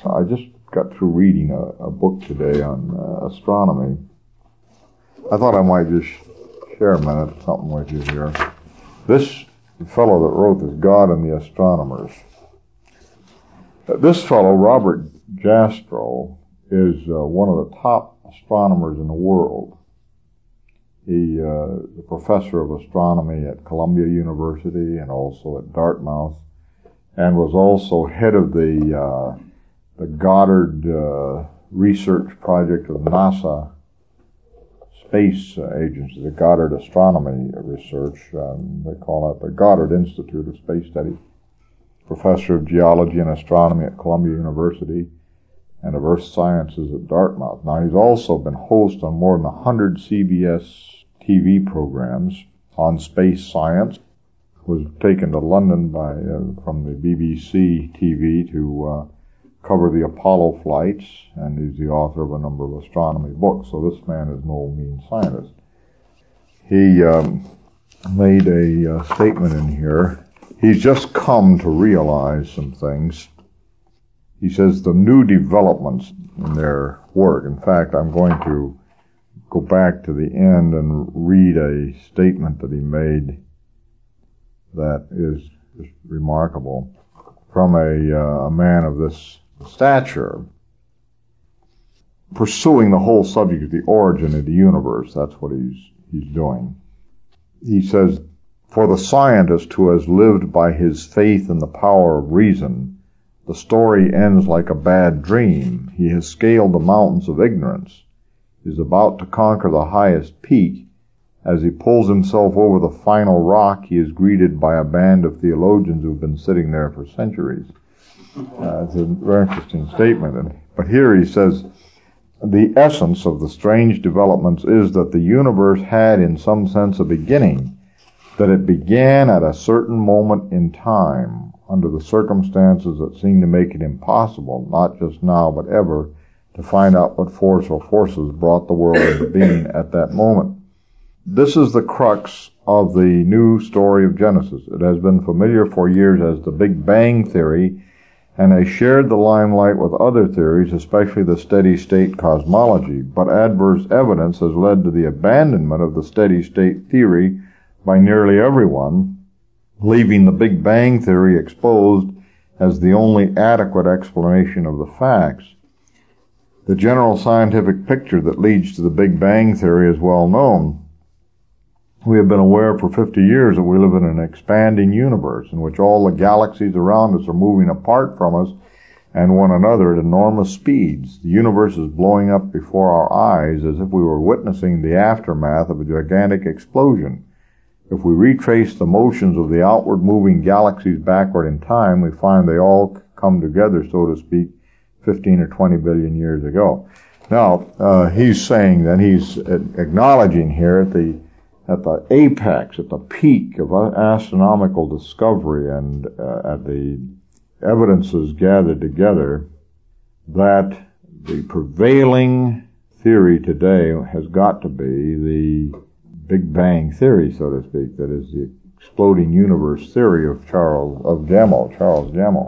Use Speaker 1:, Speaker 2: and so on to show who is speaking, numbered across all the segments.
Speaker 1: I just got through reading a book today on astronomy. I thought I might just share a minute something with you here. This fellow that wrote this, God and the Astronomers. This fellow, Robert Jastrow, is one of the top astronomers in the world. He is a professor of astronomy at Columbia University and also at Dartmouth, and was also head of the Goddard research project of NASA space agency, the Goddard Astronomy Research. They call it the Goddard Institute of Space Studies. Professor of geology and astronomy at Columbia University and of earth sciences at Dartmouth. Now, he's also been host on more than 100 CBS TV programs on space science. Was taken to London from the BBC TV to cover the Apollo flights, and he's the author of a number of astronomy books. So this man is no mean scientist. He made a statement in here. He's just come to realize some things. He says the new developments in their work. In fact, I'm going to go back to the end and read a statement that he made that is just remarkable from a man of this stature, pursuing the whole subject of the origin of the universe. That's what he's doing. He says, for the scientist who has lived by his faith in the power of reason, the story ends like a bad dream. He has scaled the mountains of ignorance, is about to conquer the highest peak. As he pulls himself over the final rock, he is greeted by a band of theologians who have been sitting there for centuries. It's a very interesting statement. But here he says, the essence of the strange developments is that the universe had in some sense a beginning, that it began at a certain moment in time, under the circumstances that seem to make it impossible, not just now but ever, to find out what force or forces brought the world into being at that moment. This is the crux of the new story of Genesis. It has been familiar for years as the Big Bang Theory, and has shared the limelight with other theories, especially the steady-state cosmology. But adverse evidence has led to the abandonment of the steady-state theory by nearly everyone, leaving the Big Bang Theory exposed as the only adequate explanation of the facts. The general scientific picture that leads to the Big Bang Theory is well known. We have been aware for 50 years that we live in an expanding universe in which all the galaxies around us are moving apart from us and one another at enormous speeds. The universe is blowing up before our eyes as if we were witnessing the aftermath of a gigantic explosion. If we retrace the motions of the outward moving galaxies backward in time, we find they all come together, so to speak, 15 or 20 billion years ago. Now, he's saying that he's acknowledging here at the apex, at the peak of astronomical discovery and at the evidences gathered together, that the prevailing theory today has got to be the Big Bang Theory, so to speak, that is the exploding universe theory of Charles Gamow.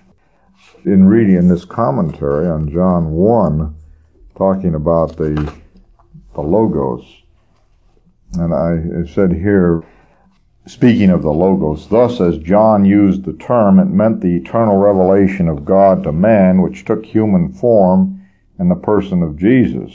Speaker 1: In reading this commentary on John 1, talking about the Logos, and I said here, speaking of the Logos, thus as John used the term, it meant the eternal revelation of God to man, which took human form in the person of Jesus.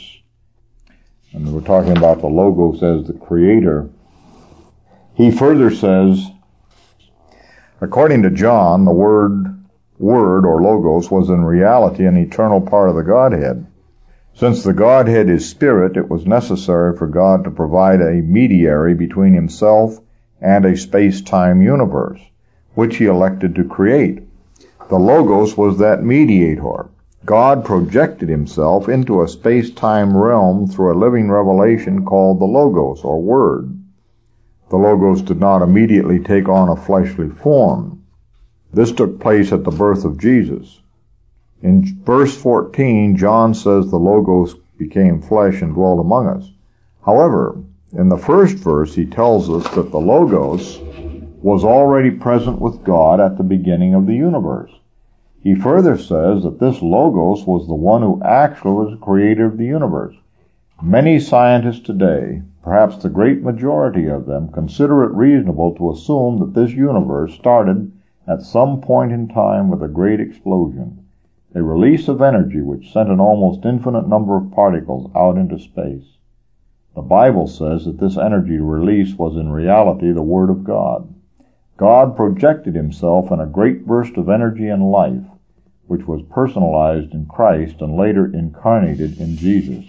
Speaker 1: And we're talking about the Logos as the Creator. He further says, according to John, the Word or Logos was in reality an eternal part of the Godhead. Since the Godhead is Spirit, it was necessary for God to provide a mediary between himself and a space-time universe, which he elected to create. The Logos was that mediator. God projected himself into a space-time realm through a living revelation called the Logos, or Word. The Logos did not immediately take on a fleshly form. This took place at the birth of Jesus. In verse 14, John says the Logos became flesh and dwelt among us. However, in the first verse, he tells us that the Logos was already present with God at the beginning of the universe. He further says that this Logos was the one who actually was the creator of the universe. Many scientists today, perhaps the great majority of them, consider it reasonable to assume that this universe started at some point in time with a great explosion, a release of energy which sent an almost infinite number of particles out into space. The Bible says that this energy release was in reality the Word of God. God projected himself in a great burst of energy and life, which was personalized in Christ and later incarnated in Jesus.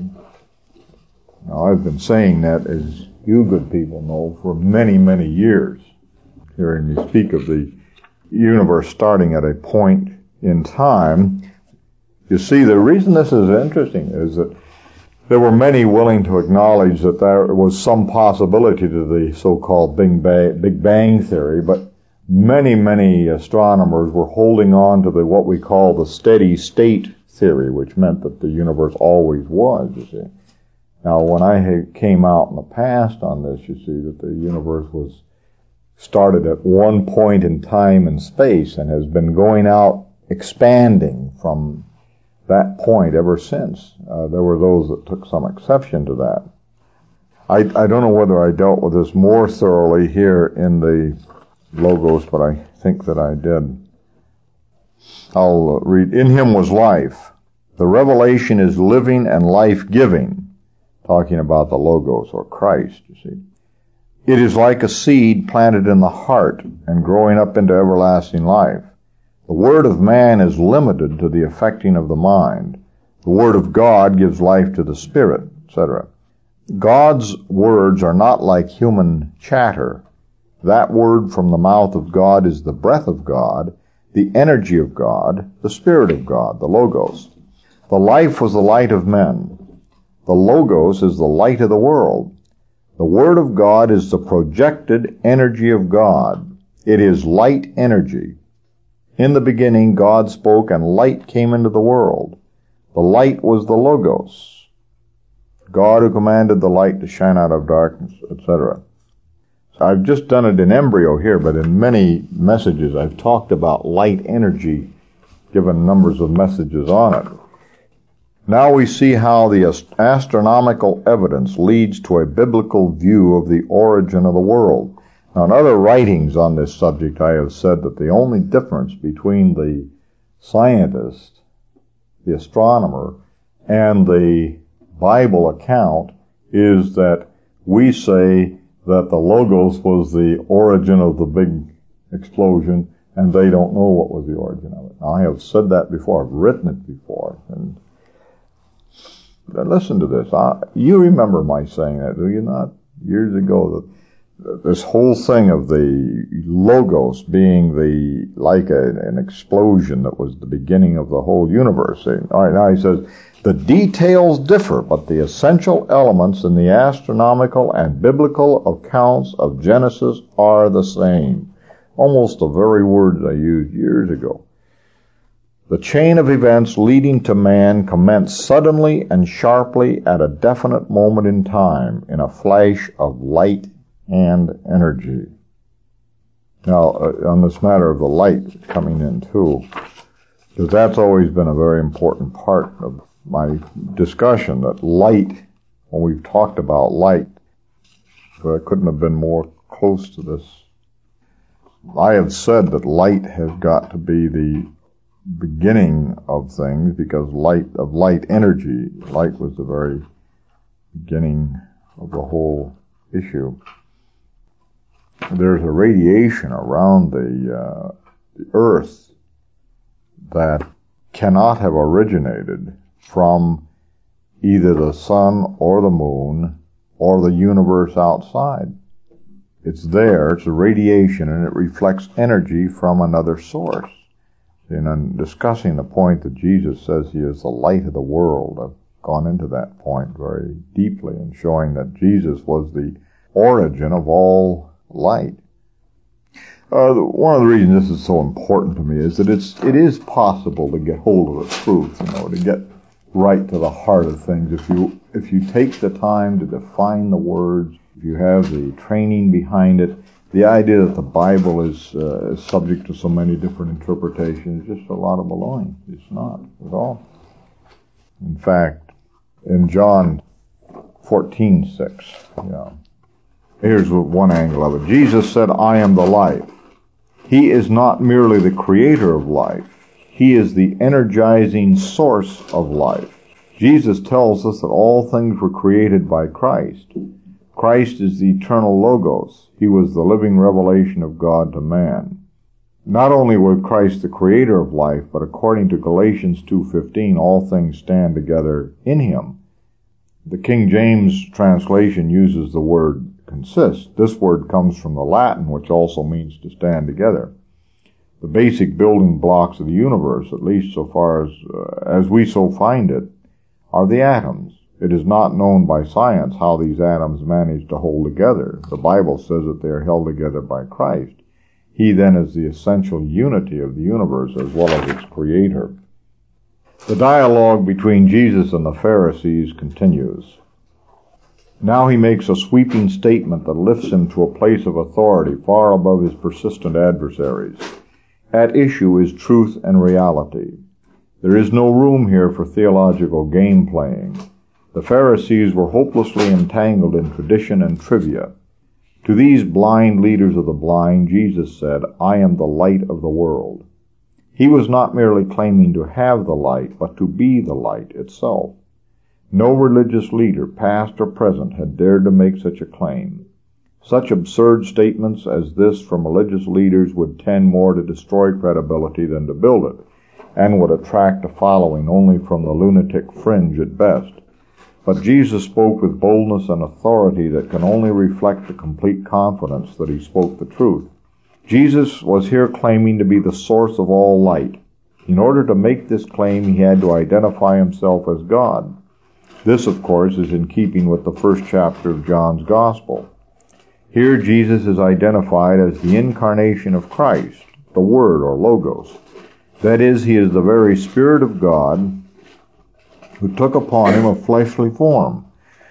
Speaker 1: Now, I've been saying that, as you good people know, for many, many years, hearing me speak of the universe starting at a point in time. You see, the reason this is interesting is that there were many willing to acknowledge that there was some possibility to the so-called Big Bang theory, but many, many astronomers were holding on to what we call the steady state theory, which meant that the universe always was, you see. Now, when I came out in the past on this, you see that the universe was started at one point in time and space and has been going out expanding from that point ever since. There were those that took some exception to that. I don't know whether I dealt with this more thoroughly here in the Logos, but I think that I did. I'll read. In him was life. The revelation is living and life-giving, talking about the Logos, or Christ, you see. It is like a seed planted in the heart and growing up into everlasting life. The word of man is limited to the affecting of the mind. The word of God gives life to the spirit, etc. God's words are not like human chatter. That word from the mouth of God is the breath of God, the energy of God, the Spirit of God, the Logos. The life was the light of men. The Logos is the light of the world. The Word of God is the projected energy of God. It is light energy. In the beginning, God spoke and light came into the world. The light was the Logos, God who commanded the light to shine out of darkness, etc. So I've just done it in embryo here, but in many messages I've talked about light energy, given numbers of messages on it. Now we see how the astronomical evidence leads to a biblical view of the origin of the world. Now, in other writings on this subject, I have said that the only difference between the scientist, the astronomer, and the Bible account is that we say that the Logos was the origin of the big explosion, and they don't know what was the origin of it. Now, I have said that before. I've written it before. And listen to this. You remember my saying that, do you not? Years ago, this whole thing of the Logos being like an explosion that was the beginning of the whole universe. All right, now he says, the details differ, but the essential elements in the astronomical and biblical accounts of Genesis are the same. Almost the very words I used years ago. The chain of events leading to man commenced suddenly and sharply at a definite moment in time, in a flash of light and energy. Now, on this matter of the light coming in too, because that's always been a very important part of my discussion, that light, when we've talked about light, but I couldn't have been more close to this. I have said that light has got to be the beginning of things, because light energy, light was the very beginning of the whole issue. There's a radiation around the earth that cannot have originated from either the sun or the moon or the universe outside. It's there, it's a radiation, and it reflects energy from another source. In discussing the point that Jesus says he is the light of the world, I've gone into that point very deeply in showing that Jesus was the origin of all light. One of the reasons this is so important to me is that it is possible to get hold of the truth, to get right to the heart of things. If you take the time to define the words, if you have the training behind it, The idea that the Bible is subject to so many different interpretations is just a lot of baloney. It's not at all. In fact, in John 14:6, here's one angle of it. Jesus said, "I am the life." He is not merely the creator of life. He is the energizing source of life. Jesus tells us that all things were created by Christ. Christ is the eternal Logos. He was the living revelation of God to man. Not only was Christ the creator of life, but according to Galatians 2:15, all things stand together in him. The King James translation uses the word consist. This word comes from the Latin, which also means to stand together. The basic building blocks of the universe, at least so far as we so find it, are the atoms. It is not known by science how these atoms manage to hold together. The Bible says that they are held together by Christ. He then is the essential unity of the universe as well as its creator. The dialogue between Jesus and the Pharisees continues. Now he makes a sweeping statement that lifts him to a place of authority far above his persistent adversaries. At issue is truth and reality. There is no room here for theological game playing. The Pharisees were hopelessly entangled in tradition and trivia. To these blind leaders of the blind, Jesus said, "I am the light of the world." He was not merely claiming to have the light, but to be the light itself. No religious leader, past or present, had dared to make such a claim. Such absurd statements as this from religious leaders would tend more to destroy credibility than to build it, and would attract a following only from the lunatic fringe at best. But Jesus spoke with boldness and authority that can only reflect the complete confidence that he spoke the truth. Jesus was here claiming to be the source of all light. In order to make this claim, he had to identify himself as God. This, of course, is in keeping with the first chapter of John's Gospel. Here Jesus is identified as the incarnation of Christ, the Word or Logos. That is, he is the very Spirit of God who took upon him a fleshly form.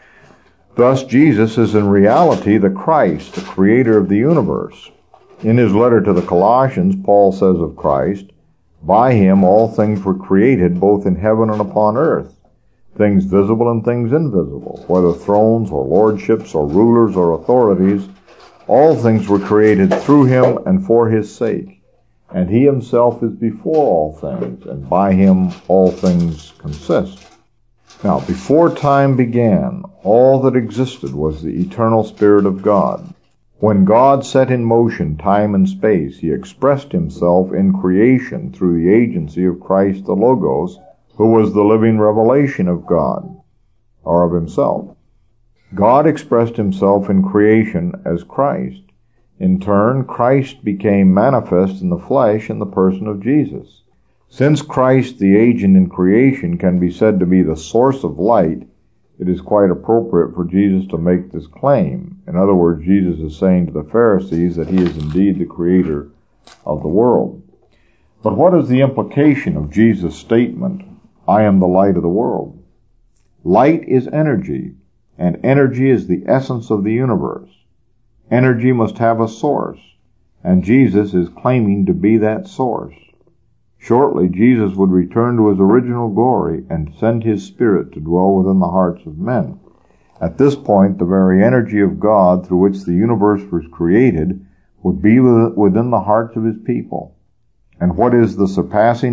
Speaker 1: Thus, Jesus is in reality the Christ, the creator of the universe. In his letter to the Colossians, Paul says of Christ, "By him all things were created, both in heaven and upon earth, things visible and things invisible, whether thrones or lordships or rulers or authorities. All things were created through him and for his sake. And he himself is before all things, and by him all things consist." Now, before time began, all that existed was the eternal Spirit of God. When God set in motion time and space, he expressed himself in creation through the agency of Christ the Logos, who was the living revelation of God, or of himself. God expressed himself in creation as Christ. In turn, Christ became manifest in the flesh in the person of Jesus. Since Christ, the agent in creation, can be said to be the source of light, it is quite appropriate for Jesus to make this claim. In other words, Jesus is saying to the Pharisees that he is indeed the creator of the world. But what is the implication of Jesus' statement, "I am the light of the world"? Light is energy, and energy is the essence of the universe. Energy must have a source, and Jesus is claiming to be that source. Shortly, Jesus would return to his original glory and send his Spirit to dwell within the hearts of men. At this point, the very energy of God through which the universe was created would be within the hearts of his people. And what is the surpassing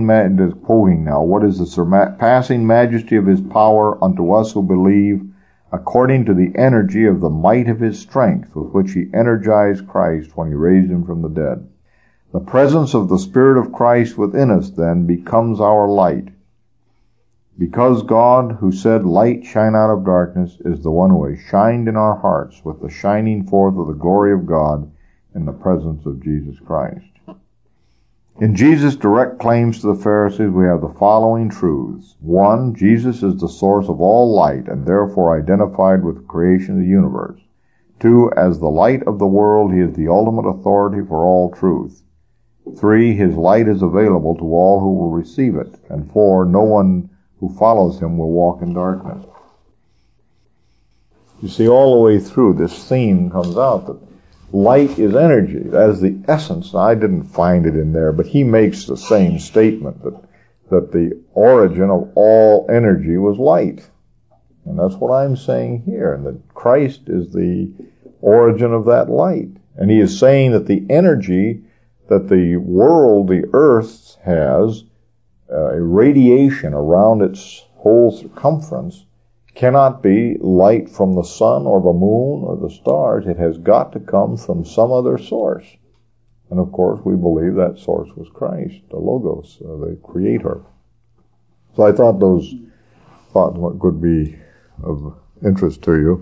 Speaker 1: majesty of his power unto us who believe, according to the energy of the might of his strength with which he energized Christ when he raised him from the dead. The presence of the Spirit of Christ within us, then, becomes our light. Because God, who said, "Light shine out of darkness," is the one who has shined in our hearts with the shining forth of the glory of God in the presence of Jesus Christ. In Jesus' direct claims to the Pharisees, we have the following truths. 1. Jesus is the source of all light and therefore identified with the creation of the universe. 2. As the light of the world, he is the ultimate authority for all truth. 3. His light is available to all who will receive it. And 4. No one who follows him will walk in darkness. You see, all the way through, this theme comes out that light is energy. That is the essence. I didn't find it in there, but he makes the same statement that the origin of all energy was light. And that's what I'm saying here, and that Christ is the origin of that light. And he is saying that the energy that the world, the earth, has, a radiation around its whole circumference, cannot be light from the sun or the moon or the stars. It has got to come from some other source. And of course, we believe that source was Christ, the Logos, the Creator. So I thought those thoughts could be of interest to you.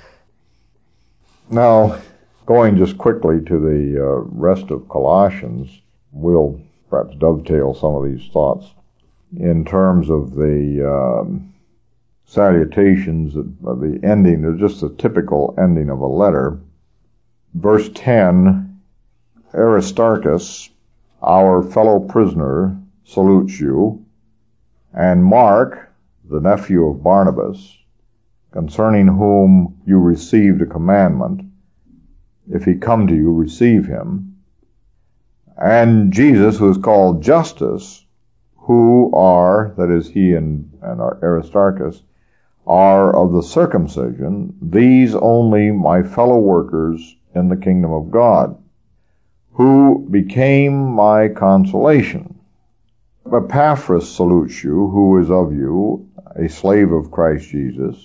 Speaker 1: Now, going just quickly to the rest of Colossians, we'll perhaps dovetail some of these thoughts in terms of the salutations, the ending. There's just a typical ending of a letter. Verse 10, Aristarchus, our fellow prisoner, salutes you, and Mark, the nephew of Barnabas, concerning whom you received a commandment. If he come to you, receive him. And Jesus, who is called Justus, who are, that is he and Aristarchus, are of the circumcision, these only my fellow workers in the kingdom of God, who became my consolation. Epaphras salutes you, who is of you, a slave of Christ Jesus,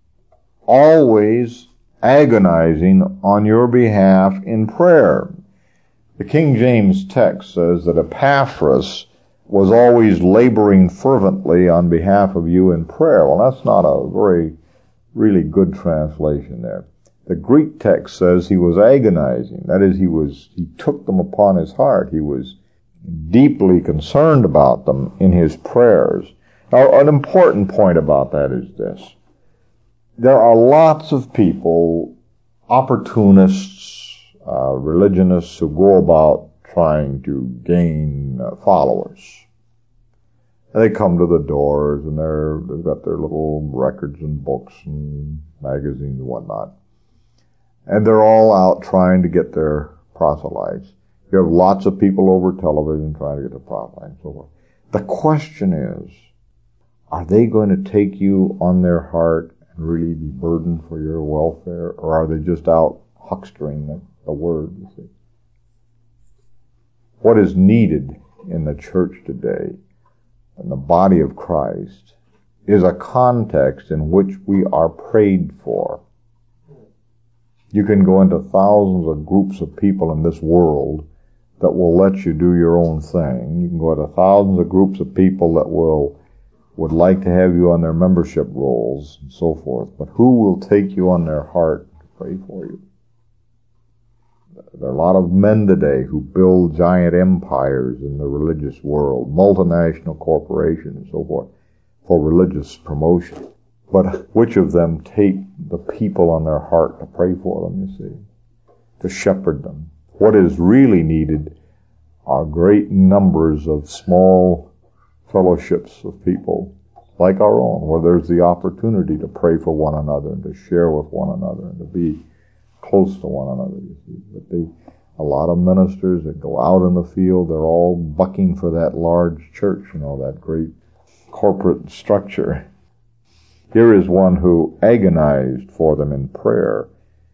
Speaker 1: always agonizing on your behalf in prayer. The King James text says that Epaphras was always laboring fervently on behalf of you in prayer. Well, that's not a really good translation there. The Greek text says he was agonizing. That is, he took them upon his heart. He was deeply concerned about them in his prayers. Now, an important point about that is this. There are lots of people, opportunists, religionists, who go about trying to gain followers. And they come to the doors, and they've got their little records and books and magazines and whatnot. And they're all out trying to get their proselytes. You have lots of people over television trying to get their proselytes and so forth. The question is, are they going to take you on their heart and really be burdened for your welfare, or are they just out huckstering the word, you see? What is needed in the church today, in the body of Christ, is a context in which we are prayed for. You can go into thousands of groups of people in this world that will let you do your own thing. You can go into thousands of groups of people that would like to have you on their membership rolls and so forth. But who will take you on their heart to pray for you? There are a lot of men today who build giant empires in the religious world, multinational corporations and so forth, for religious promotion. But which of them take the people on their heart to pray for them, you see, to shepherd them? What is really needed are great numbers of small fellowships of people like our own, where there's the opportunity to pray for one another and to share with one another and to be close to one another, you see. But a lot of ministers that go out in the field, they're all bucking for that large church, that great corporate structure. Here is one who agonized for them in prayer,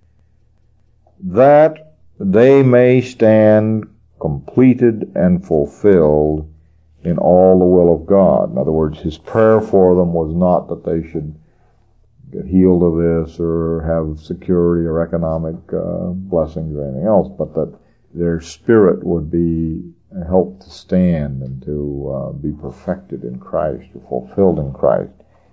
Speaker 1: that they may stand completed and fulfilled in all the will of God. In other words, his prayer for them was not that they should get healed of this or have security or economic blessings or anything else, but that their spirit would be helped to stand and to be perfected in Christ or fulfilled in Christ.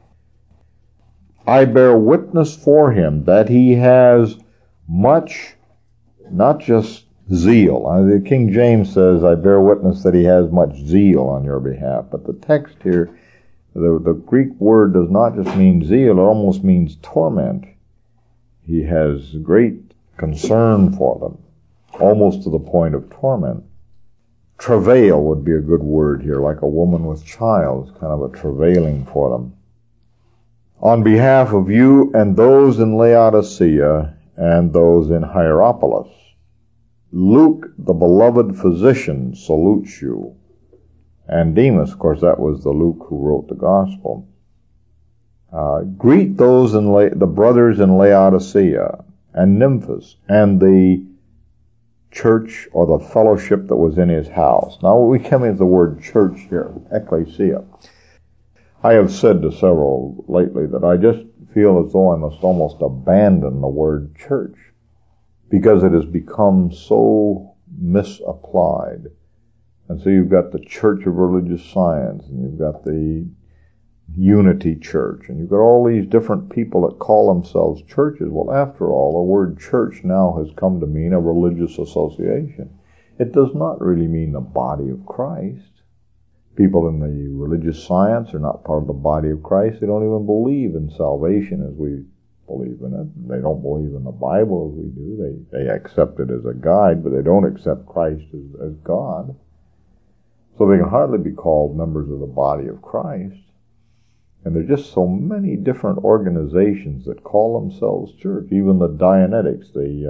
Speaker 1: I bear witness for him that he has much, not just zeal. The King James says, I bear witness that he has much zeal on your behalf. But the text here, the Greek word does not just mean zeal, it almost means torment. He has great concern for them, almost to the point of torment. Travail would be a good word here, like a woman with child, kind of a travailing for them. On behalf of you and those in Laodicea and those in Hierapolis. Luke, the beloved physician, salutes you. And Demas, of course, that was the Luke who wrote the gospel. Greet those the brothers in Laodicea and Nymphas and the church or the fellowship that was in his house. Now we come into the word church here, ecclesia. I have said to several lately that I just feel as though I must almost abandon the word church because it has become so misapplied. And so you've got the Church of Religious Science, and you've got the Unity Church, and you've got all these different people that call themselves churches. Well, after all, the word church now has come to mean a religious association. It does not really mean the body of Christ. People in the religious science are not part of the body of Christ. They don't even believe in salvation as we believe in it. They don't believe in the Bible as we do. They accept it as a guide, but they don't accept Christ as God. So they can hardly be called members of the body of Christ. And there are just so many different organizations that call themselves church. Even the Dianetics, this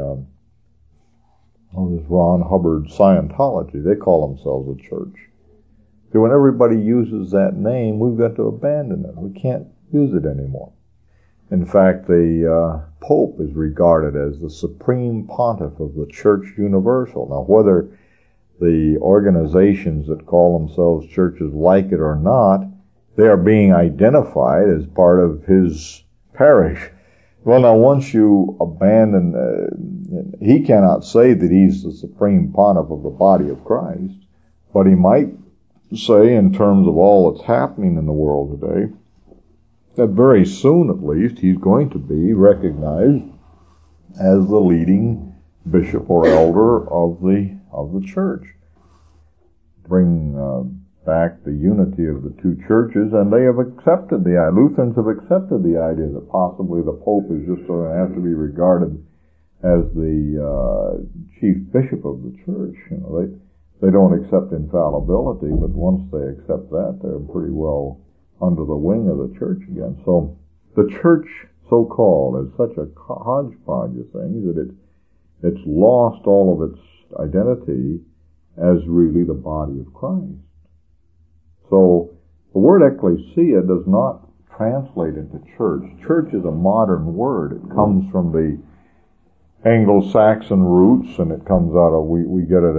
Speaker 1: Ron Hubbard Scientology, they call themselves a church. So when everybody uses that name, we've got to abandon it. We can't use it anymore. In fact, the Pope is regarded as the supreme pontiff of the Church Universal. Now, whether the organizations that call themselves churches like it or not, they are being identified as part of his parish. Well, now, once you abandon, he cannot say that he's the supreme pontiff of the body of Christ, but he might say, in terms of all that's happening in the world today, that very soon, at least, he's going to be recognized as the leading bishop or elder of the church. Bring back the unity of the two churches, and they have accepted Lutherans have accepted the idea that possibly the Pope is just going to have to be regarded as the chief bishop of the church. You know, they don't accept infallibility, but once they accept that, they're pretty well under the wing of the church again. So the church, so-called, is such a hodgepodge of things that it's lost all of its identity as really the body of Christ. So the word ecclesia does not translate into church. Church is a modern word. It comes from the Anglo-Saxon roots, and it comes out of, we get it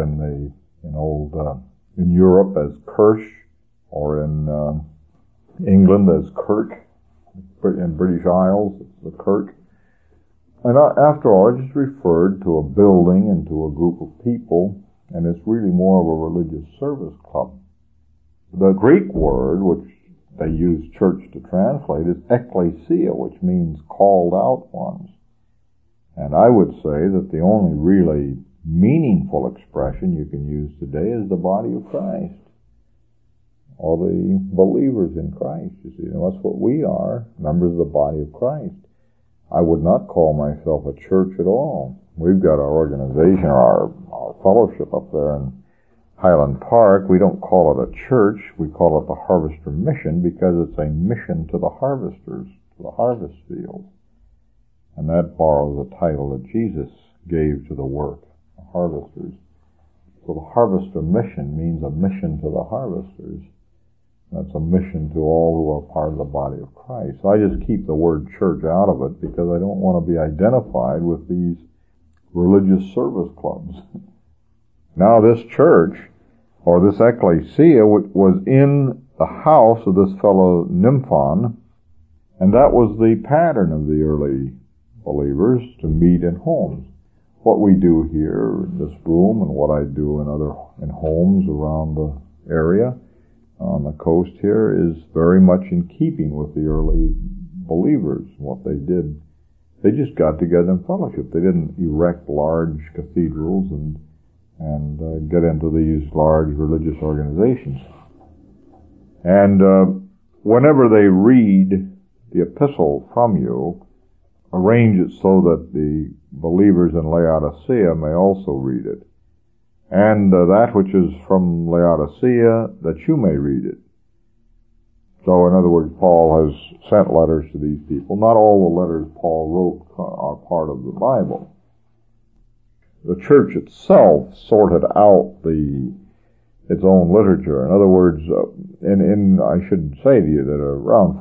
Speaker 1: in Europe as Kirche, or in England as Kirk, in British Isles, it's the Kirk. And after all, it just referred to a building and to a group of people, and it's really more of a religious service club. The Greek word, which they use church to translate, is ecclesia, which means called out ones. And I would say that the only really meaningful expression you can use today is the body of Christ, or the believers in Christ. You see, that's what we are, members of the body of Christ. I would not call myself a church at all. We've got our organization, our fellowship up there in Highland Park. We don't call it a church. We call it the Harvester Mission because it's a mission to the harvesters, to the harvest field. And that borrows the title that Jesus gave to the work, the harvesters. So the Harvester Mission means a mission to the harvesters. That's a mission to all who are part of the body of Christ. So I just keep the word church out of it because I don't want to be identified with these religious service clubs. Now this church, or this ecclesia, was in the house of this fellow Nymphon, and that was the pattern of the early believers, to meet in homes. What we do here in this room and what I do in homes around the area on the coast here is very much in keeping with the early believers. What they did, they just got together in fellowship. They didn't erect large cathedrals and get into these large religious organizations. And whenever they read the epistle from you, arrange it so that the believers in Laodicea may also read it. And that which is from Laodicea, that you may read it. So, in other words, Paul has sent letters to these people. Not all the letters Paul wrote are part of the Bible. the church itself sorted out its own literature. In other words, I should say to you that around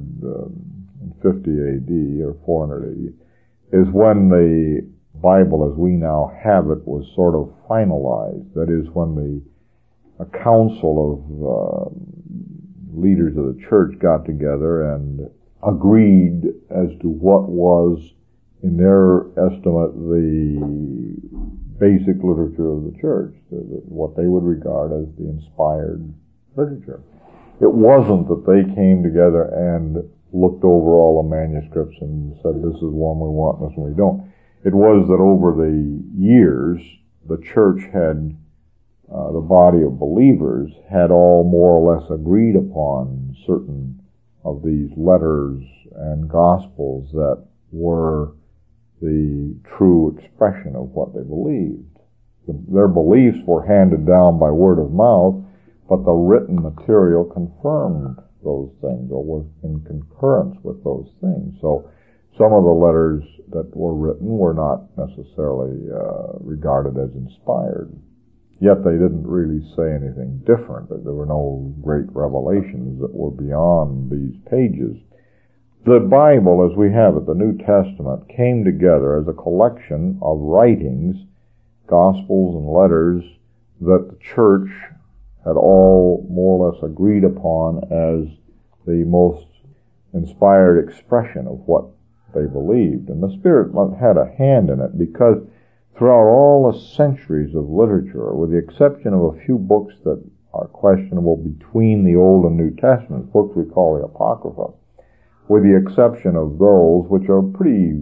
Speaker 1: 450 A.D. or 400 A.D. is when the Bible as we now have it was sort of finalized. That is, when a council of leaders of the church got together and agreed as to what was, in their estimate, the basic literature of the church, what they would regard as the inspired literature. It wasn't that they came together and looked over all the manuscripts and said, this is one we want, this one we don't. It was that over the years, the church had, the body of believers had all more or less agreed upon certain of these letters and gospels that were the true expression of what they believed. Their beliefs were handed down by word of mouth, but the written material confirmed those things, or was in concurrence with those things. So some of the letters that were written were not necessarily regarded as inspired. Yet they didn't really say anything different. There were no great revelations that were beyond these pages. The Bible, as we have it, the New Testament, came together as a collection of writings, gospels and letters, that the church had all more or less agreed upon as the most inspired expression of what they believed. And the Spirit had a hand in it, because throughout all the centuries of literature, with the exception of a few books that are questionable between the Old and New Testaments, books we call the Apocrypha, with the exception of those which are pretty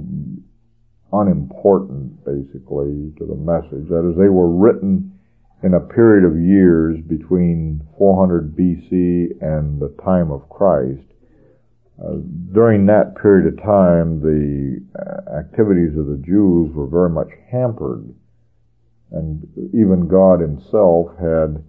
Speaker 1: unimportant, basically, to the message. That is, they were written in a period of years between 400 B.C. and the time of Christ. During that period of time, the activities of the Jews were very much hampered, and even God himself had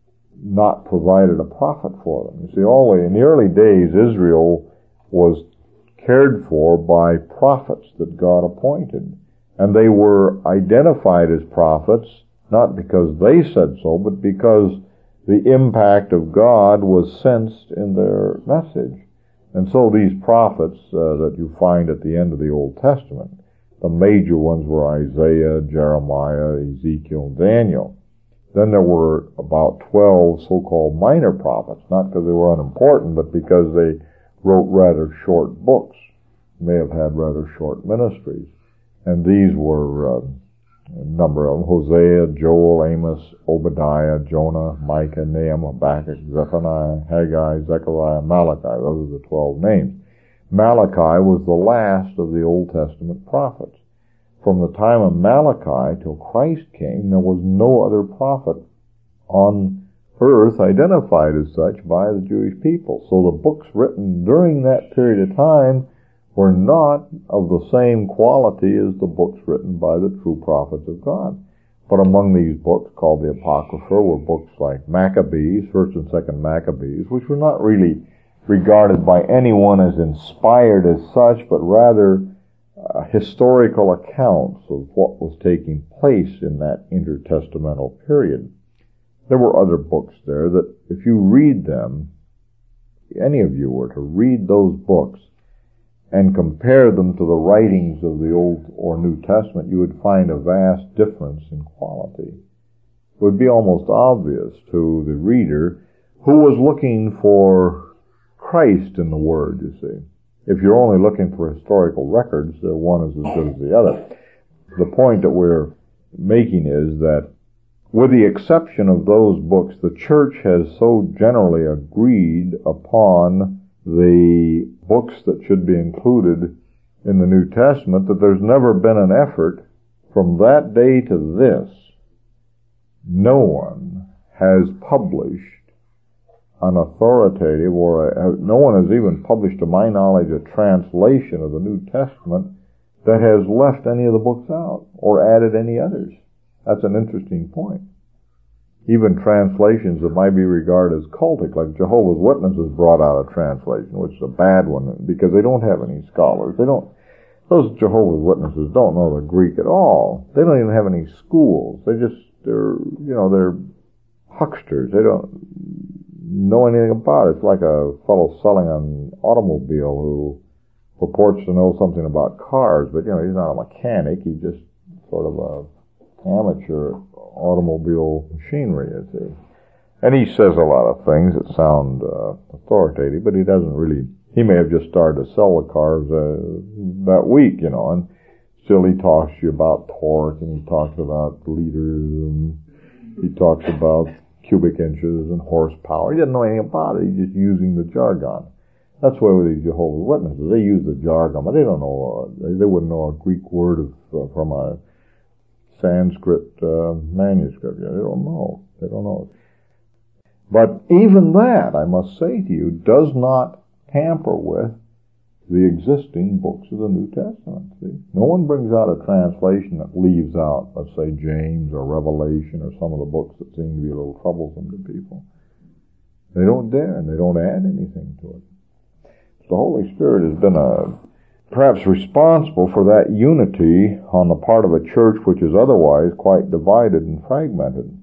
Speaker 1: not provided a prophet for them. You see, in the early days, Israel was cared for by prophets that God appointed. And they were identified as prophets, not because they said so, but because the impact of God was sensed in their message. And so these prophets that you find at the end of the Old Testament, the major ones were Isaiah, Jeremiah, Ezekiel, Daniel. Then there were about 12 so-called minor prophets, not because they were unimportant, but because they wrote rather short books, may have had rather short ministries. And these were a number of them: Hosea, Joel, Amos, Obadiah, Jonah, Micah, Nahum, Habakkuk, Zephaniah, Haggai, Zechariah, Malachi. Those are the 12 names. Malachi was the last of the Old Testament prophets. From the time of Malachi till Christ came, there was no other prophet on earth identified as such by the Jewish people. So the books written during that period of time were not of the same quality as the books written by the true prophets of God. But among these books, called the Apocrypha, were books like Maccabees, 1st and 2nd Maccabees, which were not really regarded by anyone as inspired as such, but rather historical accounts of what was taking place in that intertestamental period. There were other books there that, if you read them, any of you were to read those books and compare them to the writings of the Old or New Testament, you would find a vast difference in quality. It would be almost obvious to the reader who was looking for Christ in the Word, you see. If you're only looking for historical records, one is as good as the other. The point that we're making is that, with the exception of those books, the church has so generally agreed upon the books that should be included in the New Testament that there's never been an effort from that day to this. No one has published an authoritative, or no one has even published, to my knowledge, a translation of the New Testament that has left any of the books out or added any others. That's an interesting point. Even translations that might be regarded as cultic, like Jehovah's Witnesses brought out a translation, which is a bad one, because they don't have any scholars. They don't Those Jehovah's Witnesses don't know the Greek at all. They don't even have any schools. They're hucksters. They don't know anything about it. It's like a fellow selling an automobile who purports to know something about cars, but he's not a mechanic. He's just sort of a amateur automobile machinery, you see. And he says a lot of things that sound authoritative, but he doesn't really. He may have just started to sell the cars that week, and still he talks to you about torque, and he talks about liters, and he talks about cubic inches and horsepower. He doesn't know anything about it. He's just using the jargon. That's why with these Jehovah's Witnesses, they use the jargon, but they don't know. They wouldn't know a Greek word from a Sanskrit manuscript. They don't know. They don't know. But even that, I must say to you, does not tamper with the existing books of the New Testament. See? No one brings out a translation that leaves out, let's say, James or Revelation or some of the books that seem to be a little troublesome to people. They don't dare, and they don't add anything to it. The Holy Spirit has been perhaps responsible for that unity on the part of a church which is otherwise quite divided and fragmented.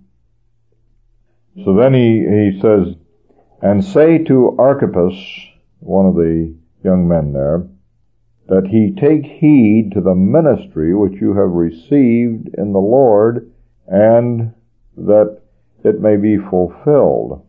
Speaker 1: So then he says, and say to Archippus, one of the young men there, that he take heed to the ministry which you have received in the Lord, and that it may be fulfilled.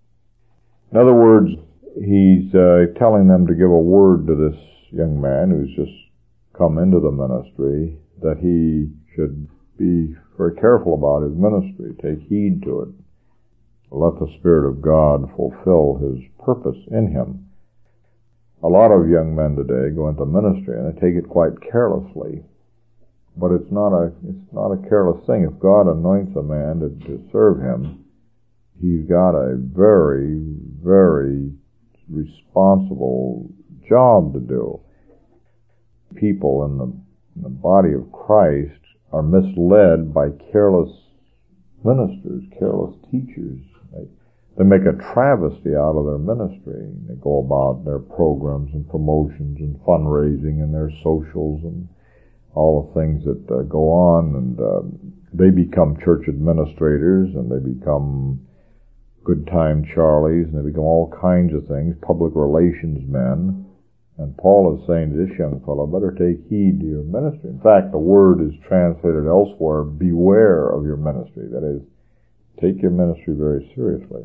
Speaker 1: In other words, he's telling them to give a word to this young man who's just come into the ministry, that he should be very careful about his ministry, take heed to it. Let the Spirit of God fulfill His purpose in him. A lot of young men today go into ministry and they take it quite carelessly. But it's not a careless thing. If God anoints a man to serve Him, he's got a very, very responsible job to do. People in the body of Christ are misled by careless ministers, careless teachers. They make a travesty out of their ministry. They go about their programs and promotions and fundraising and their socials and all the things that go on, and they become church administrators, and they become good time Charlies, and they become all kinds of things, public relations men. And Paul is saying to this young fellow, better take heed to your ministry. In fact, the word is translated elsewhere, beware of your ministry. That is, take your ministry very seriously.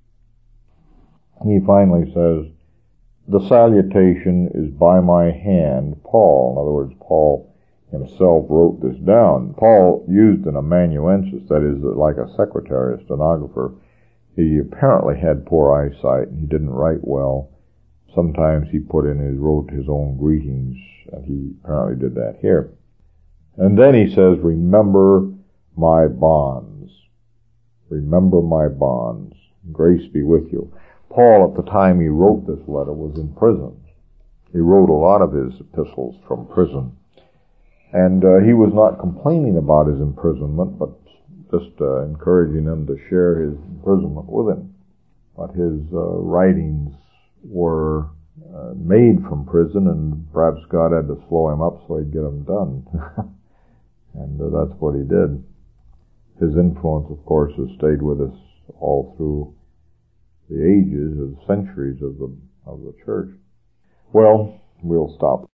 Speaker 1: He finally says, the salutation is by my hand, Paul. In other words, Paul himself wrote this down. Paul used an amanuensis, that is, like a secretary, a stenographer. He apparently had poor eyesight, and he didn't write well. Sometimes he wrote his own greetings, and he apparently did that here. And then he says, remember my bonds. Remember my bonds. Grace be with you. Paul, at the time he wrote this letter, was in prison. He wrote a lot of his epistles from prison. And he was not complaining about his imprisonment, but just encouraging them to share his imprisonment with him. But his writings were made from prison, and perhaps God had to slow him up so he'd get them done. And that's what he did. His influence, of course, has stayed with us all through the ages, the centuries of the church. Well, we'll stop.